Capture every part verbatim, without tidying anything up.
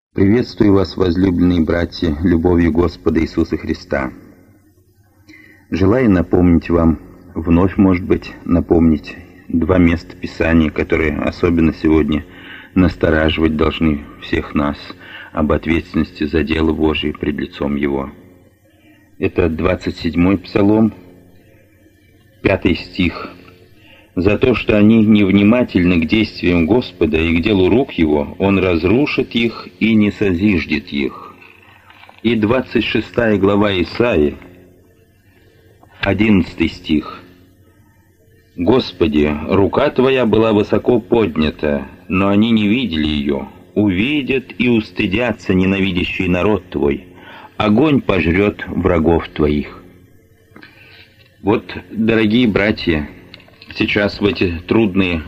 Приветствую вас, возлюбленные братья, любовью Господа Иисуса Христа. Желаю напомнить вам, вновь, может быть, напомнить два места Писания, которые особенно сегодня настораживать должны всех нас об ответственности за дело Божие пред лицом Его. Это двадцать седьмой Псалом, пятый стих. «За то, что они невнимательны к действиям Господа и к делу рук Его, Он разрушит их и не созиждет их». И двадцать шестая глава Исаии, одиннадцатый стих. «Господи, рука Твоя была высоко поднята, но они не видели ее. Увидят и устыдятся ненавидящий народ Твой. Огонь пожрет врагов Твоих». Вот, дорогие братья, сейчас в эти трудные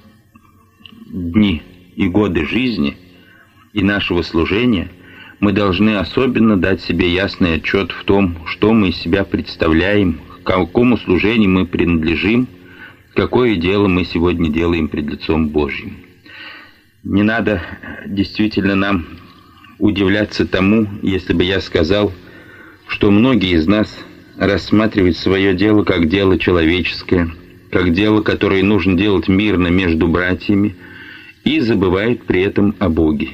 дни и годы жизни и нашего служения мы должны особенно дать себе ясный отчет в том, что мы из себя представляем, к какому служению мы принадлежим, какое дело мы сегодня делаем пред лицом Божьим. Не надо действительно нам удивляться тому, если бы я сказал, что многие из нас рассматривают свое дело как дело человеческое, как дело, которое нужно делать мирно между братьями, и забывают при этом о Боге.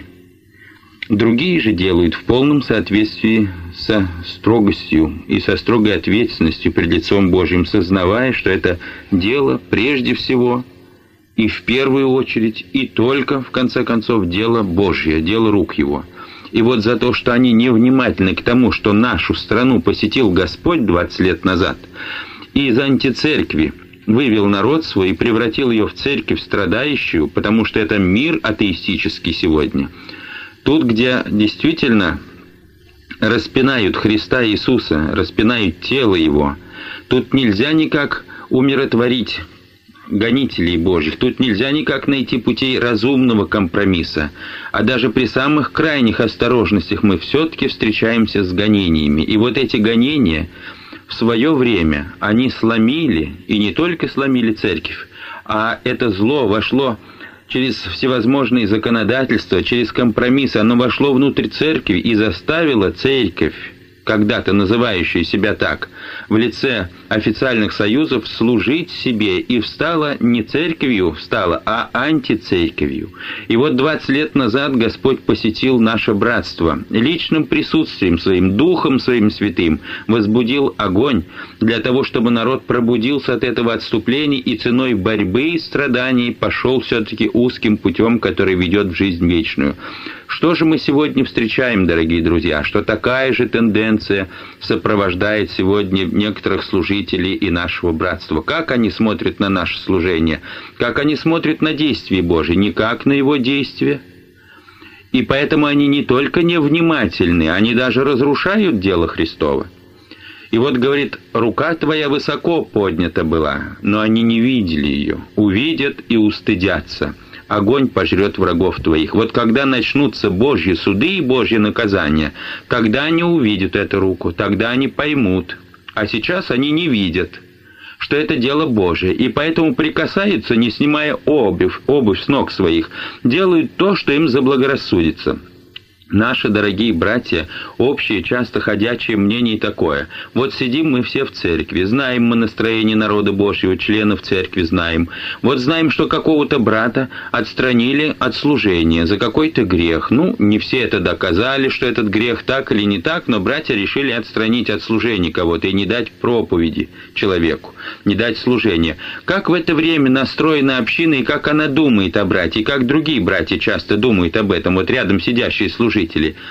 Другие же делают в полном соответствии со строгостью и со строгой ответственностью пред лицом Божьим, сознавая, что это дело прежде всего и в первую очередь, и только, в конце концов, дело Божье, дело рук Его. И вот за то, что они невнимательны к тому, что нашу страну посетил Господь двадцать лет назад, и из антицеркви вывел народ свой и превратил ее в церковь страдающую, потому что это мир атеистический сегодня. Тут, где действительно распинают Христа Иисуса, распинают тело Его, тут нельзя никак умиротворить гонителей Божьих, тут нельзя никак найти путей разумного компромисса, а даже при самых крайних осторожностях мы все-таки встречаемся с гонениями. И вот эти гонения в свое время они сломили, и не только сломили церковь, а это зло вошло через всевозможные законодательства, через компромиссы, оно вошло внутрь церкви и заставило церковь, когда-то называющая себя так, в лице официальных союзов, служить себе, и встала не церковью, встала, а антицерковью. И вот двадцать лет назад Господь посетил наше братство, личным присутствием своим, Духом Своим Святым, возбудил огонь для того, чтобы народ пробудился от этого отступления и ценой борьбы и страданий пошел все-таки узким путем, который ведет в жизнь вечную. Что же мы сегодня встречаем, дорогие друзья? Что такая же тенденция сопровождает сегодня некоторых служителей и нашего братства? Как они смотрят на наше служение? Как они смотрят на действия Божьи? Не как на Его действия. И поэтому они не только невнимательны, они даже разрушают дело Христово. И вот, говорит, рука Твоя высоко поднята была, но они не видели ее. Увидят и устыдятся. Огонь пожрет врагов Твоих. Вот когда начнутся Божьи суды и Божьи наказания, тогда они увидят эту руку, тогда они поймут. А сейчас они не видят, что это дело Божие, и поэтому прикасаются, не снимая обувь, обувь с ног своих, делают то, что им заблагорассудится. Наши дорогие братья, общее, часто ходячее мнение такое. Вот сидим мы все в церкви, знаем мы настроение народа Божьего, членов церкви знаем. Вот знаем, что какого-то брата отстранили от служения за какой-то грех. Ну, не все это доказали, что этот грех так или не так, но братья решили отстранить от служения кого-то и не дать проповеди человеку, не дать служения. Как в это время настроена община и как она думает о брате, и как другие братья часто думают об этом, вот рядом сидящие служители.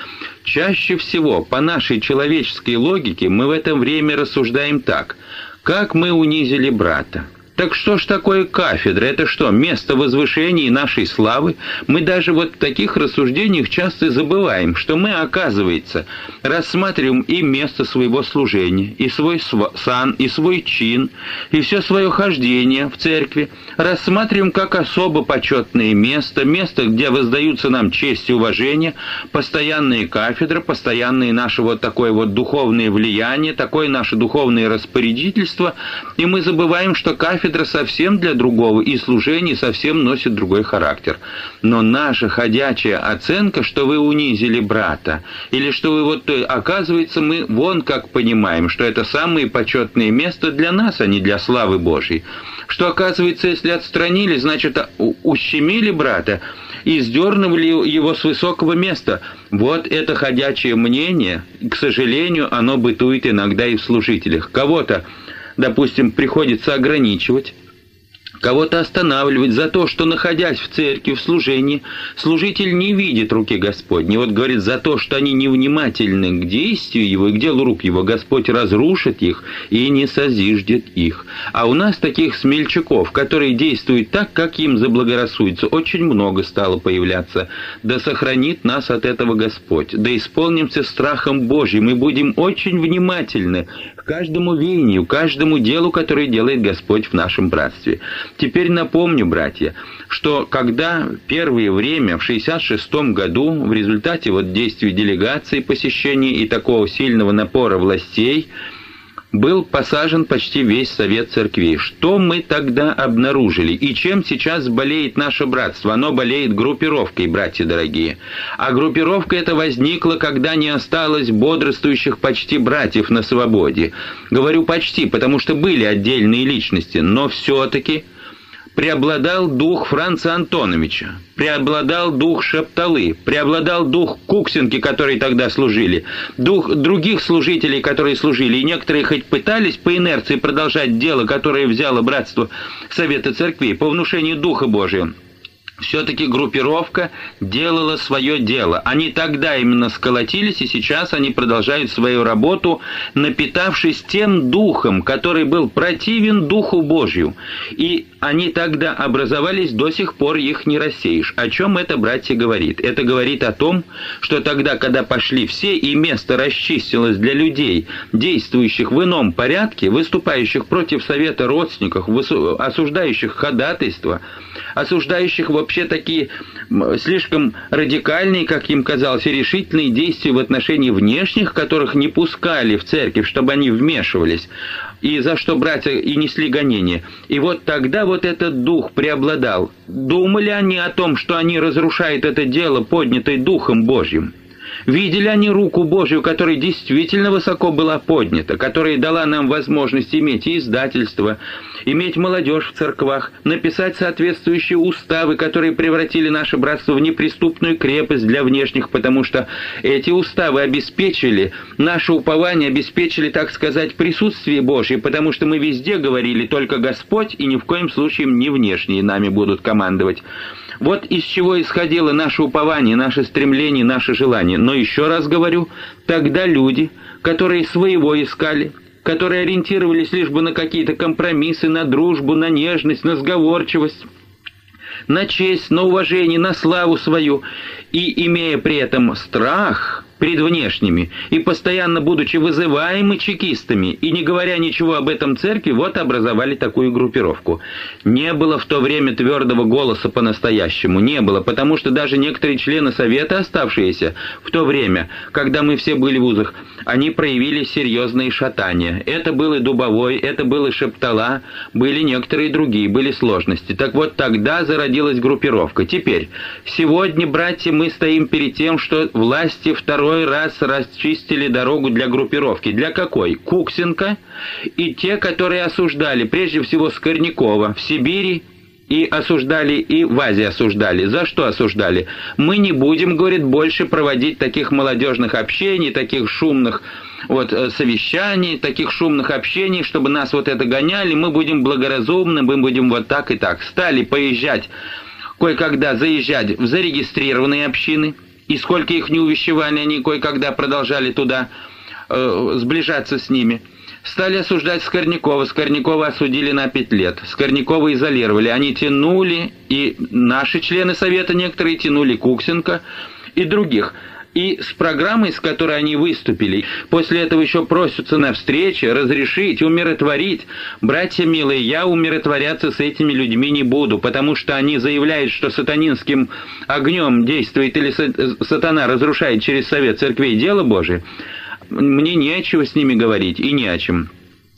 Чаще всего, по нашей человеческой логике, мы в это время рассуждаем так. Как мы унизили брата? Так что ж такое кафедра? Это что, место возвышения и нашей славы? Мы даже вот в таких рассуждениях часто забываем, что мы, оказывается, рассматриваем и место своего служения, и свой сан, и свой чин, и все свое хождение в церкви, рассматриваем как особо почетное место, место, где воздаются нам честь и уважение, постоянные кафедры, постоянное наше вот такое вот духовное влияние, такое наше духовное распорядительство, и мы забываем, что кафедра кафедра совсем для другого, и служение совсем носит другой характер. Но наша ходячая оценка, что вы унизили брата, или что вы вот, оказывается, мы вон как понимаем, что это самое почетное место для нас, а не для славы Божьей. Что, оказывается, если отстранили, значит, ущемили брата и сдернули его с высокого места. Вот это ходячее мнение, к сожалению, оно бытует иногда и в служителях. Кого-то, допустим, приходится ограничивать, кого-то останавливать за то, что, находясь в церкви, в служении, служитель не видит руки Господней. Вот говорит, за то, что они невнимательны к действию Его и к делу рук Его, Господь разрушит их и не созиждет их. А у нас таких смельчаков, которые действуют так, как им заблагорассудится, очень много стало появляться. Да сохранит нас от этого Господь. Да исполнимся страхом Божьим и будем очень внимательны к каждому веянию, каждому делу, которое делает Господь в нашем братстве. Теперь напомню, братья, что когда первое время, в шестьдесят шестом году, в результате вот действий делегации, посещений и такого сильного напора властей, был посажен почти весь Совет Церквей. Что мы тогда обнаружили? И чем сейчас болеет наше братство? Оно болеет группировкой, братья дорогие. А группировка эта возникла, когда не осталось бодрствующих почти братьев на свободе. Говорю почти, потому что были отдельные личности, но все-таки преобладал дух Франца Антоновича, преобладал дух Шепталы, преобладал дух Куксинки, которые тогда служили, дух других служителей, которые служили, и некоторые хоть пытались по инерции продолжать дело, которое взяло братство Совета Церквей, по внушению Духа Божия. Все-таки группировка делала свое дело. Они тогда именно сколотились, и сейчас они продолжают свою работу, напитавшись тем духом, который был противен Духу Божию. И они тогда образовались, до сих пор их не рассеешь. О чем это, братья, говорит? Это говорит о том, что тогда, когда пошли все, и место расчистилось для людей, действующих в ином порядке, выступающих против совета родственников, осуждающих ходатайство, осуждающих вообще такие слишком радикальные, как им казалось, и решительные действия в отношении внешних, которых не пускали в церковь, чтобы они вмешивались, и за что братья и несли гонения. И вот тогда вот этот дух преобладал. Думали они о том, что они разрушают это дело, поднятое Духом Божьим? Видели они руку Божью, которая действительно высоко была поднята, которая дала нам возможность иметь и издательство, иметь молодежь в церквах, написать соответствующие уставы, которые превратили наше братство в неприступную крепость для внешних, потому что эти уставы обеспечили наше упование, обеспечили, так сказать, присутствие Божье, потому что мы везде говорили только Господь, и ни в коем случае не внешние нами будут командовать. Вот из чего исходило наше упование, наше стремление, наше желание. Но еще раз говорю, тогда люди, которые своего искали, которые ориентировались лишь бы на какие-то компромиссы, на дружбу, на нежность, на сговорчивость, на честь, на уважение, на славу свою, и имея при этом страх перед внешними, и постоянно будучи вызываемы чекистами, и не говоря ничего об этом церкви, вот образовали такую группировку. Не было в то время твердого голоса по-настоящему, не было, потому что даже некоторые члены Совета, оставшиеся в то время, когда мы все были в вузах, они проявили серьезные шатания. Это был и Дубовой, это был и Шептала, были некоторые другие, были сложности. Так вот, тогда зародилась группировка. Теперь, сегодня, братья, мы стоим перед тем, что власти второй раз расчистили дорогу для группировки. Для какой? Куксенко и те, которые осуждали, прежде всего Скорнякова в Сибири, и осуждали, и в Азии осуждали. За что осуждали? Мы не будем, говорит, больше проводить таких молодежных общений, таких шумных вот совещаний, таких шумных общений, чтобы нас вот это гоняли. Мы будем благоразумны, мы будем вот так и так. Стали поезжать, кое-когда заезжать в зарегистрированные общины, и сколько их не увещевали, они кое-когда продолжали туда э, сближаться с ними. Стали осуждать Скорнякова. Скорнякова осудили на пять лет. Скорнякова изолировали. Они тянули, и наши члены Совета некоторые тянули Куксенко и других. И с программой, с которой они выступили, после этого еще просятся на встречи, разрешить, умиротворить. Братья милые, я умиротворяться с этими людьми не буду, потому что они заявляют, что сатанинским огнем действует или сатана разрушает через Совет Церквей дело Божие. Мне нечего с ними говорить и не о чем.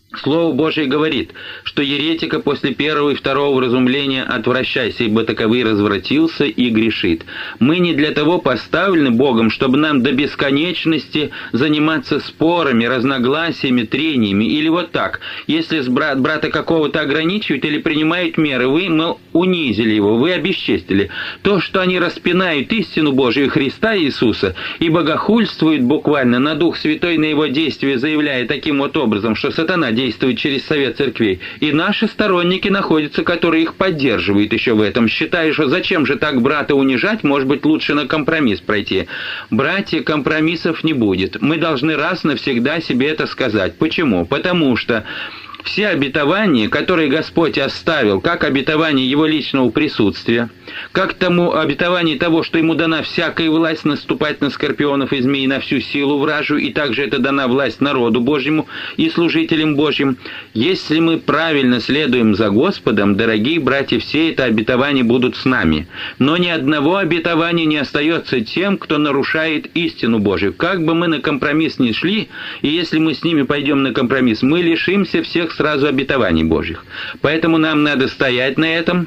Слово Божие говорит, что еретика после первого и второго вразумления отвращайся, ибо таковый развратился и грешит. Мы не для того поставлены Богом, чтобы нам до бесконечности заниматься спорами, разногласиями, трениями. Или вот так, если с брат, брата какого-то ограничивают или принимают меры, вы, мол, унизили его, вы обесчестили. То, что они распинают истину Божию Христа Иисуса и богохульствуют буквально на Дух Святой, на его действие, заявляя таким вот образом, что сатана действует через совет церквей. И наши сторонники находятся, которые их поддерживают еще в этом, считая, что зачем же так брата унижать, может быть, лучше на компромисс пройти. Братья, компромиссов не будет. Мы должны раз навсегда себе это сказать. Почему? Потому что все обетования, которые Господь оставил, как обетование Его личного присутствия, как тому обетование того, что Ему дана всякая власть наступать на скорпионов и змей, на всю силу вражью, и также это дана власть народу Божьему и служителям Божьим. Если мы правильно следуем за Господом, дорогие братья, все это обетования будут с нами. Но ни одного обетования не остается тем, кто нарушает истину Божию. Как бы мы на компромисс ни шли, и если мы с ними пойдем на компромисс, мы лишимся всех сразу обетований Божьих. Поэтому нам надо стоять на этом,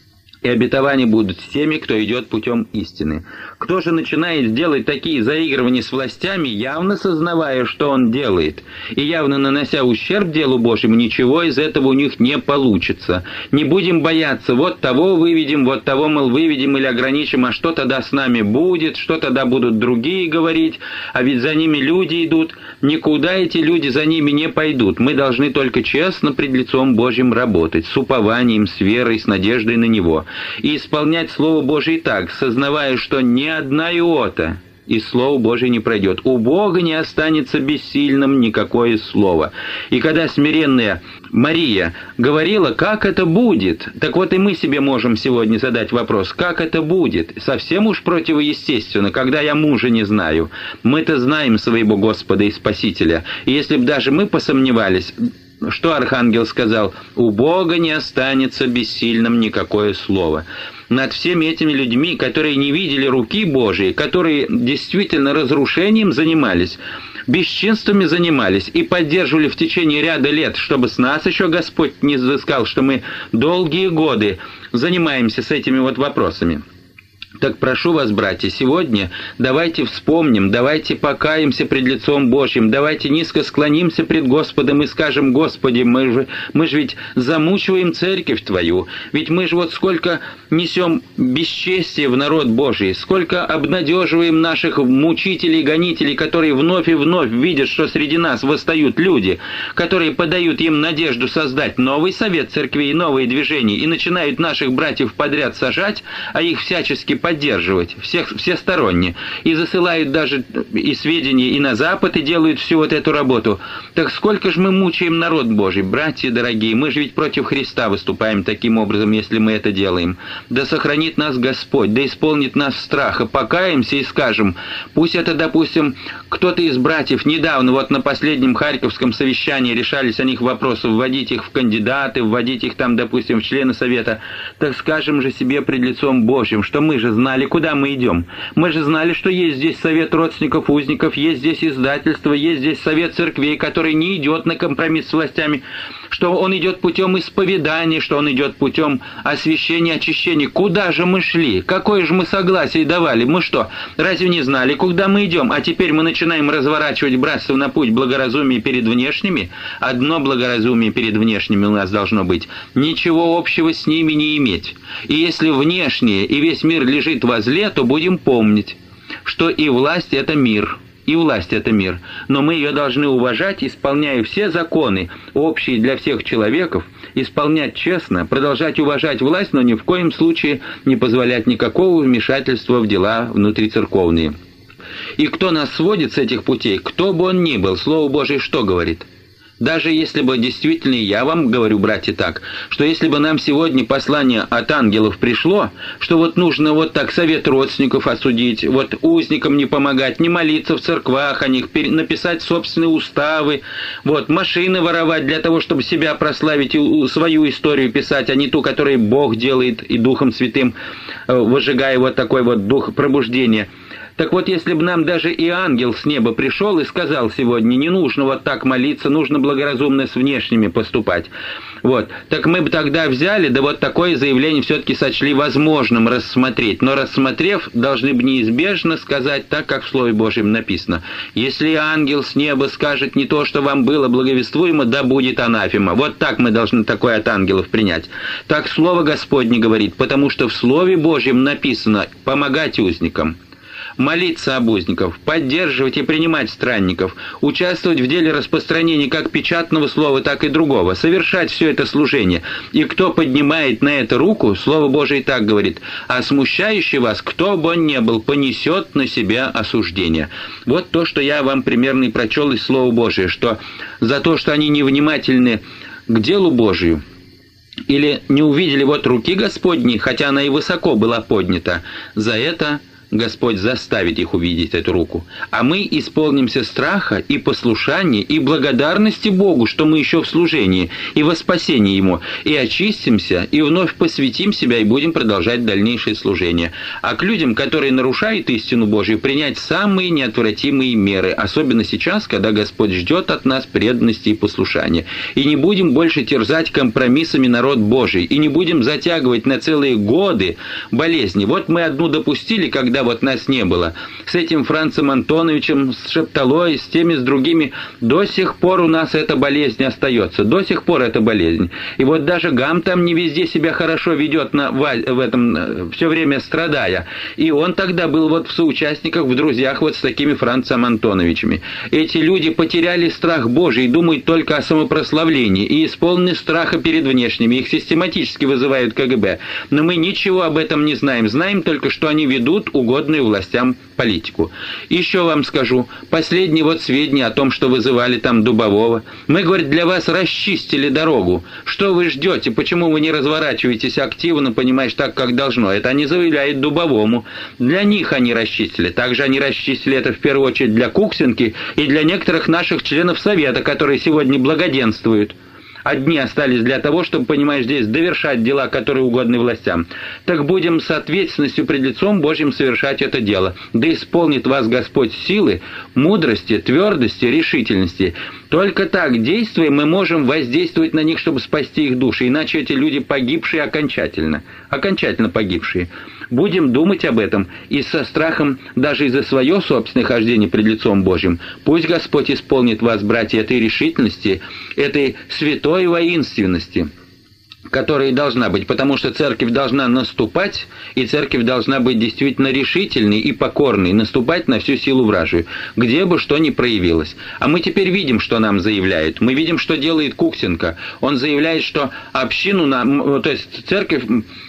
и обетования будут с теми, кто идет путем истины. Кто же начинает делать такие заигрывания с властями, явно сознавая, что он делает, и явно нанося ущерб делу Божьему, ничего из этого у них не получится. Не будем бояться, вот того выведем, вот того, мол, выведем или ограничим, а что тогда с нами будет, что тогда будут другие говорить, а ведь за ними люди идут. Никуда эти люди за ними не пойдут. Мы должны только честно пред лицом Божьим работать, с упованием, с верой, с надеждой на Него, и исполнять Слово Божие так, сознавая, что ни одна иота из Слова Божия не пройдет. У Бога не останется бессильным никакое слово. И когда смиренная Мария говорила, как это будет, так вот и мы себе можем сегодня задать вопрос, как это будет? Совсем уж противоестественно, когда я мужа не знаю. Мы-то знаем своего Господа и Спасителя. И если бы даже мы посомневались, что архангел сказал? «У Бога не останется бессильным никакое слово». Над всеми этими людьми, которые не видели руки Божией, которые действительно разрушением занимались, бесчинствами занимались и поддерживали в течение ряда лет, чтобы с нас еще Господь не взыскал, что мы долгие годы занимаемся с этими вот вопросами. Так прошу вас, братья, сегодня давайте вспомним, давайте покаемся пред лицом Божьим, давайте низко склонимся пред Господом и скажем: Господи, мы же, мы же ведь замучиваем церковь Твою, ведь мы же вот сколько несем бесчестия в народ Божий, сколько обнадеживаем наших мучителей, гонителей, которые вновь и вновь видят, что среди нас восстают люди, которые подают им надежду создать новый совет церквей, новые движения, и начинают наших братьев подряд сажать, а их всячески поддерживать, всех, всесторонне, и засылают даже и сведения и на Запад, и делают всю вот эту работу. Так сколько же мы мучаем народ Божий, братья дорогие, мы же ведь против Христа выступаем таким образом, если мы это делаем. Да сохранит нас Господь, да исполнит нас страха, покаемся и скажем, пусть это, допустим, кто-то из братьев недавно, вот на последнем Харьковском совещании решались о них вопросы, вводить их в кандидаты, вводить их там, допустим, в члены совета, так скажем же себе пред лицом Божьим, что мы же знали, куда мы идем. Мы же знали, что есть здесь совет родственников узников, есть здесь издательство, есть здесь совет церквей, который не идет на компромисс с властями, что он идет путем исповедания, что он идет путем освящения, очищения. Куда же мы шли? Какое же мы согласие давали? Мы что, разве не знали, куда мы идем? А теперь мы начинаем разворачивать братство на путь благоразумия перед внешними? Одно благоразумие перед внешними у нас должно быть. Ничего общего с ними не иметь. И если внешнее и весь мир лежит возле, то будем помнить, что и власть — это мир. И власть — это мир. Но мы ее должны уважать, исполняя все законы, общие для всех человеков, исполнять честно, продолжать уважать власть, но ни в коем случае не позволять никакого вмешательства в дела внутрицерковные. И кто нас сводит с этих путей, кто бы он ни был, Слово Божие что говорит? Даже если бы действительно, я вам говорю, братья, так, что если бы нам сегодня послание от ангелов пришло, что вот нужно вот так совет родственников осудить, вот узникам не помогать, не молиться в церквах о них, написать собственные уставы, вот машины воровать для того, чтобы себя прославить и свою историю писать, а не ту, которую Бог делает и Духом Святым, выжигая вот такой вот дух пробуждения. Так вот, если бы нам даже и ангел с неба пришел и сказал сегодня, не нужно вот так молиться, нужно благодарить благоразумно с внешними поступать. Вот. Так мы бы тогда взяли, да вот такое заявление все-таки сочли возможным рассмотреть. Но рассмотрев, должны бы неизбежно сказать так, как в Слове Божьем написано. Если ангел с неба скажет не то, что вам было благовествуемо, да будет анафема. Вот так мы должны такое от ангелов принять. Так Слово Господне говорит, потому что в Слове Божьем написано «помогать узникам». Молиться об узников, поддерживать и принимать странников, участвовать в деле распространения как печатного слова, так и другого, совершать все это служение. И кто поднимает на это руку, Слово Божие и так говорит, а смущающий вас, кто бы он ни был, понесет на себя осуждение. Вот то, что я вам примерно и прочел из Слова Божия, что за то, что они невнимательны к делу Божию, или не увидели вот руки Господней, хотя она и высоко была поднята, за это Господь заставит их увидеть эту руку. А мы исполнимся страха и послушания и благодарности Богу, что мы еще в служении и во спасении Ему, и очистимся, и вновь посвятим себя, и будем продолжать дальнейшее служение. А к людям, которые нарушают истину Божию, принять самые неотвратимые меры, особенно сейчас, когда Господь ждет от нас преданности и послушания. И не будем больше терзать компромиссами народ Божий, и не будем затягивать на целые годы болезни. Вот мы одну допустили, когда вот нас не было. С этим Францем Антоновичем, с Шепталой, с теми, с другими. До сих пор у нас эта болезнь остается. До сих пор эта болезнь. И вот даже Гам там не везде себя хорошо ведет на, в этом, все время страдая. И он тогда был вот в соучастниках, в друзьях вот с такими Францем Антоновичами. Эти люди потеряли страх Божий и думают только о самопрославлении. И исполнены страха перед внешними. Их систематически вызывают ка гэ бэ. Но мы ничего об этом не знаем. Знаем только, что они ведут угодную властям политику. Еще вам скажу, последние вот сведения о том, что вызывали там Дубового. Мы, говорит, для вас расчистили дорогу. Что вы ждете? Почему вы не разворачиваетесь активно, понимаешь, так, как должно? Это они заявляют Дубовому. Для них они расчистили. Также они расчистили это в первую очередь для Куксинки и для некоторых наших членов Совета, которые сегодня благоденствуют. Одни остались для того, чтобы, понимаешь, здесь довершать дела, которые угодны властям. Так будем с ответственностью пред лицом Божьим совершать это дело. Да исполнит вас Господь силы, мудрости, твердости, решительности. Только так, действуя, мы можем воздействовать на них, чтобы спасти их души. Иначе эти люди погибшие окончательно. Окончательно погибшие. Будем думать об этом и со страхом даже и за свое собственное хождение пред лицом Божьим. Пусть Господь исполнит вас, братья, этой решительности, этой святой воинственности, которая и должна быть, потому что церковь должна наступать, и церковь должна быть действительно решительной и покорной, наступать на всю силу вражию, где бы что ни проявилось. А мы теперь видим, что нам заявляют. Мы видим, что делает Куксенко. Он заявляет, что общину нам, то есть церковь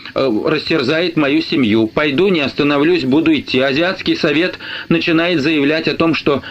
растерзает мою семью. Пойду, не остановлюсь, буду идти. Азиатский совет начинает заявлять о том, что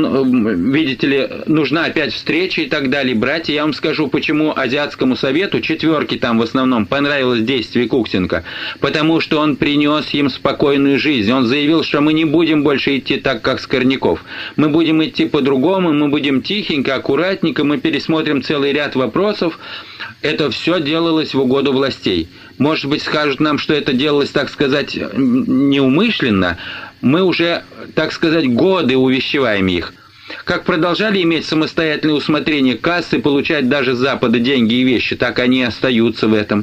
он, видите ли, нужна опять встреча и так далее. Братья, я вам скажу, почему Азиатскому совету, четверке там в основном, понравилось действие Куксенко. Потому что он принес им спокойную жизнь. Он заявил, что мы не будем больше идти так, как Скорняков. Мы будем идти по-другому, мы будем тихенько, аккуратненько, мы пересмотрим целый ряд вопросов. Это все делалось в угоду властей. Может быть, скажут нам, что это делалось, так сказать, неумышленно. Мы уже, так сказать, годы увещеваем их. Как продолжали иметь самостоятельное усмотрение кассы, получать даже с Запада деньги и вещи, так они и остаются в этом.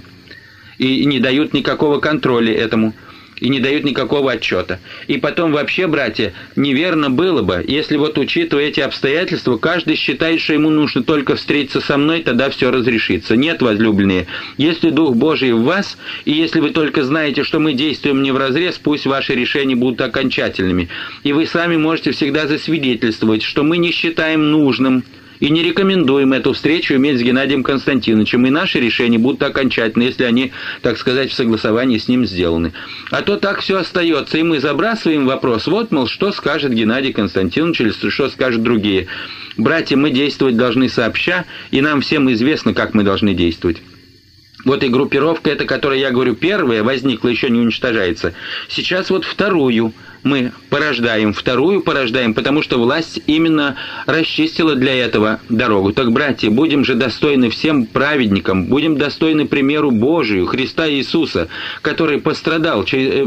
И не дают никакого контроля этому. И не дают никакого отчета. И потом вообще, братья, неверно было бы, если вот учитывая эти обстоятельства, каждый считает, что ему нужно только встретиться со мной, тогда все разрешится. Нет, возлюбленные, если Дух Божий в вас, и если вы только знаете, что мы действуем не вразрез, пусть ваши решения будут окончательными. И вы сами можете всегда засвидетельствовать, что мы не считаем нужным и не рекомендуем эту встречу иметь с Геннадием Константиновичем, и наши решения будут окончательны, если они, так сказать, в согласовании с ним сделаны. А то так все остается, и мы забрасываем вопрос, вот, мол, что скажет Геннадий Константинович, или что скажут другие. Братья, мы действовать должны сообща, и нам всем известно, как мы должны действовать. Вот и группировка эта, которая, я говорю, первая возникла, еще не уничтожается. Сейчас вот вторую мы порождаем, вторую порождаем, потому что власть именно расчистила для этого дорогу. Так, братья, будем же достойны всем праведникам, будем достойны примеру Божию, Христа Иисуса, который пострадал,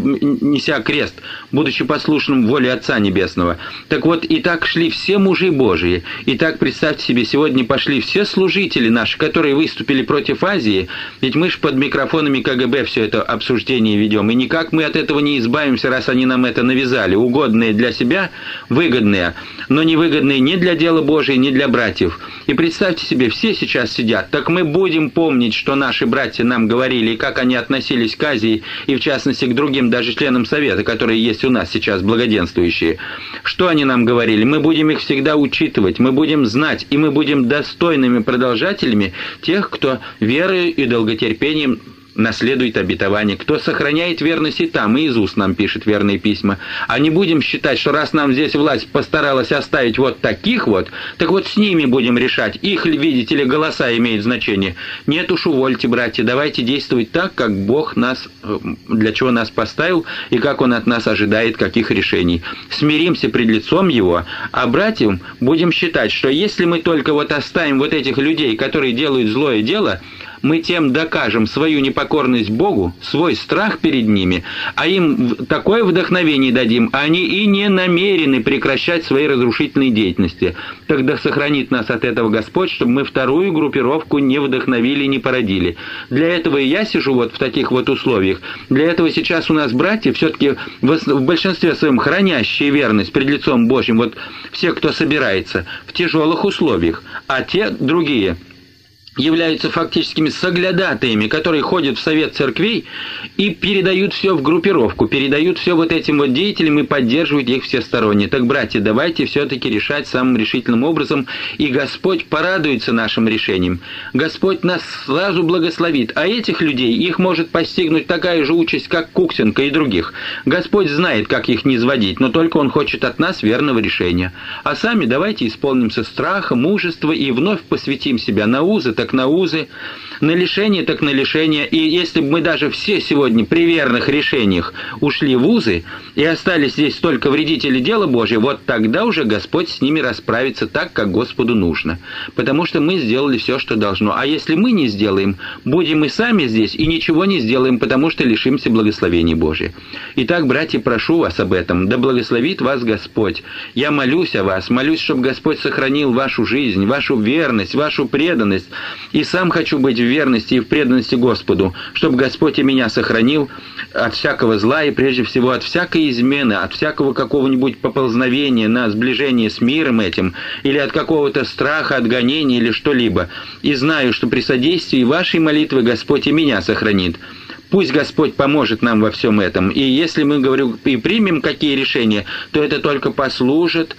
неся крест, будучи послушным воле Отца Небесного. Так вот, и так шли все мужи Божии, и так, представьте себе, сегодня пошли все служители наши, которые выступили против Азии, ведь мы же под микрофонами ка гэ бэ все это обсуждение ведем, и никак мы от этого не избавимся, раз они нам это навязали, угодные для себя, выгодные, но невыгодные ни для дела Божия, ни для братьев. И представьте себе, все сейчас сидят, так мы будем помнить, что наши братья нам говорили, и как они относились к Азии, и в частности к другим даже членам Совета, которые есть у нас сейчас, благоденствующие. Что они нам говорили? Мы будем их всегда учитывать, мы будем знать, и мы будем достойными продолжателями тех, кто верой и долготерпением наследует обетование, кто сохраняет верность и там, и из уст нам пишет верные письма. А не будем считать, что раз нам здесь власть постаралась оставить вот таких вот, так вот с ними будем решать, их ли, видите ли, голоса имеют значение. Нет уж, увольте, братья, давайте действовать так, как Бог нас, для чего нас поставил, и как Он от нас ожидает каких решений. Смиримся пред лицом Его, а братьям будем считать, что если мы только вот оставим вот этих людей, которые делают злое дело, мы тем докажем свою непокорность Богу, свой страх перед ними, а им такое вдохновение дадим, а они и не намерены прекращать свои разрушительные деятельности. Тогда сохранит нас от этого Господь, чтобы мы вторую группировку не вдохновили, не породили. Для этого и я сижу вот в таких вот условиях. Для этого сейчас у нас братья все-таки в большинстве своем хранящие верность пред лицом Божьим, вот все, кто собирается, в тяжелых условиях, а те другие являются фактическими соглядатаями, которые ходят в совет церквей и передают все в группировку, передают все вот этим вот деятелям и поддерживают их всесторонне. Так, братья, давайте все-таки решать самым решительным образом, и Господь порадуется нашим решением. Господь нас сразу благословит, а этих людей, их может постигнуть такая же участь, как Куксенко и других. Господь знает, как их не изводить, но только Он хочет от нас верного решения. А сами давайте исполнимся страха, мужества и вновь посвятим себя на узы, так на узы, на лишение, так на лишение. И если бы мы даже все сегодня при верных решениях ушли в узы и остались здесь только вредители дела Божия, вот тогда уже Господь с ними расправится так, как Господу нужно. Потому что мы сделали все, что должно. А если мы не сделаем, будем и сами здесь и ничего не сделаем, потому что лишимся благословения Божия. Итак, братья, прошу вас об этом. Да благословит вас Господь. Я молюсь о вас, молюсь, чтобы Господь сохранил вашу жизнь, вашу верность, вашу преданность. И сам хочу быть в верности и в преданности Господу, чтобы Господь и меня сохранил от всякого зла и прежде всего от всякой измены, от всякого какого-нибудь поползновения на сближение с миром этим, или от какого-то страха, отгонения или что-либо. И знаю, что при содействии вашей молитвы Господь и меня сохранит. Пусть Господь поможет нам во всем этом. И если мы, говорю, и примем какие решения, то это только послужит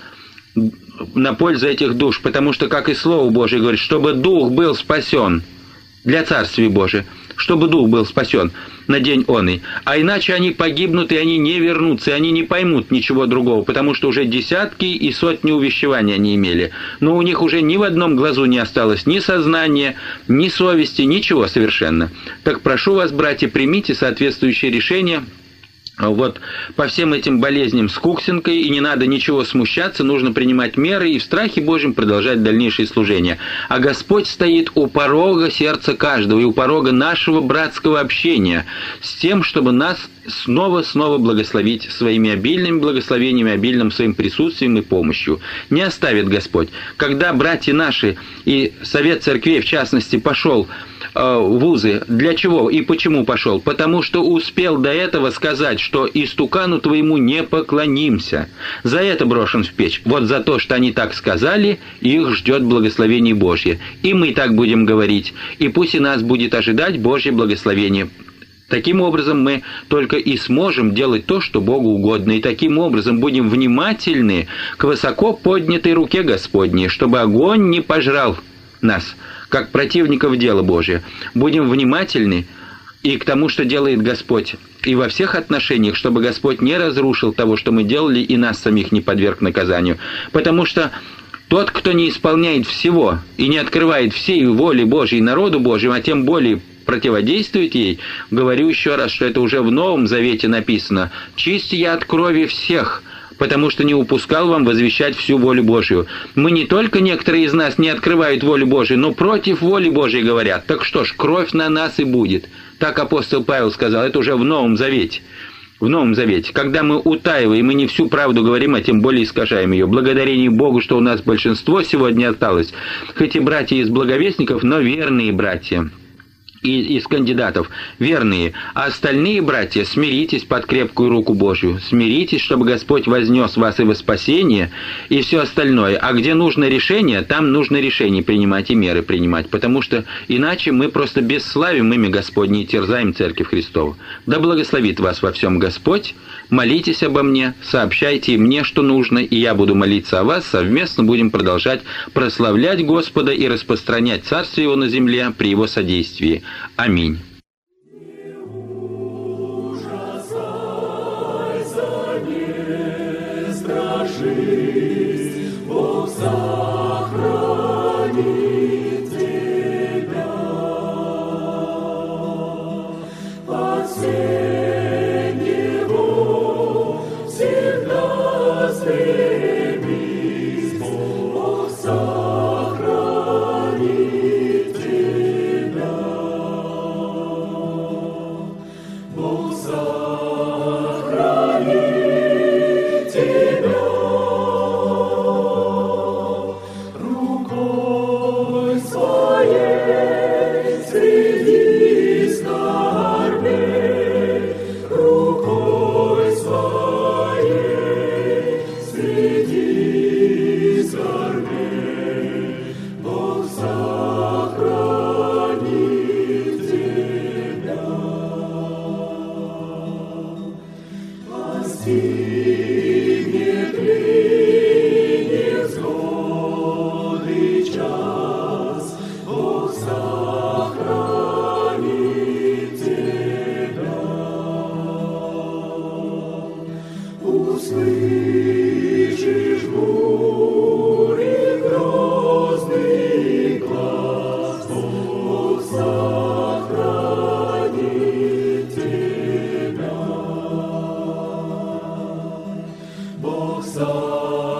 на пользу этих душ, потому что, как и Слово Божие говорит, чтобы дух был спасен для Царствия Божия, чтобы дух был спасен на день оный, а иначе они погибнут, и они не вернутся, и они не поймут ничего другого, потому что уже десятки и сотни увещеваний они имели, но у них уже ни в одном глазу не осталось ни сознания, ни совести, ничего совершенно. Так прошу вас, братья, примите соответствующее решение вот по всем этим болезням с Куксенкой, и не надо ничего смущаться, нужно принимать меры и в страхе Божьем продолжать дальнейшее служение. А Господь стоит у порога сердца каждого и у порога нашего братского общения с тем, чтобы нас снова-снова благословить своими обильными благословениями, обильным своим присутствием и помощью. Не оставит Господь. Когда братья наши и Совет Церквей, в частности, пошел э, в вузы, для чего и почему пошел? Потому что успел до этого сказать, что истукану твоему не поклонимся. За это брошен в печь. Вот за то, что они так сказали, их ждет благословение Божье. И мы так будем говорить. И пусть и нас будет ожидать Божье благословение. Таким образом мы только и сможем делать то, что Богу угодно, и таким образом будем внимательны к высоко поднятой руке Господней, чтобы огонь не пожрал нас, как противников дела Божия. Будем внимательны и к тому, что делает Господь, и во всех отношениях, чтобы Господь не разрушил того, что мы делали, и нас самих не подверг наказанию. Потому что тот, кто не исполняет всего и не открывает всей воли Божьей народу Божьему, а тем более противодействуете ей, говорю еще раз, что это уже в Новом Завете написано: «Чист я от крови всех, потому что не упускал вам возвещать всю волю Божию». Мы не только, некоторые из нас не открывают волю Божию, но против воли Божией говорят. Так что ж, кровь на нас и будет. Так апостол Павел сказал, это уже в Новом Завете. В Новом Завете. Когда мы утаиваем и не всю правду говорим, а тем более искажаем ее. Благодарение Богу, что у нас большинство сегодня осталось, хоть и братья из благовестников, но верные братья. И из кандидатов верные, а остальные братья, смиритесь под крепкую руку Божью, смиритесь, чтобы Господь вознес вас и во спасение, и все остальное. А где нужно решение, там нужно решение принимать и меры принимать, потому что иначе мы просто бесславим имя Господне и терзаем Церковь Христову. Да благословит вас во всем Господь, молитесь обо мне, сообщайте мне, что нужно, и я буду молиться о вас, совместно будем продолжать прославлять Господа и распространять Царствие Его на земле при Его содействии. Аминь. Бог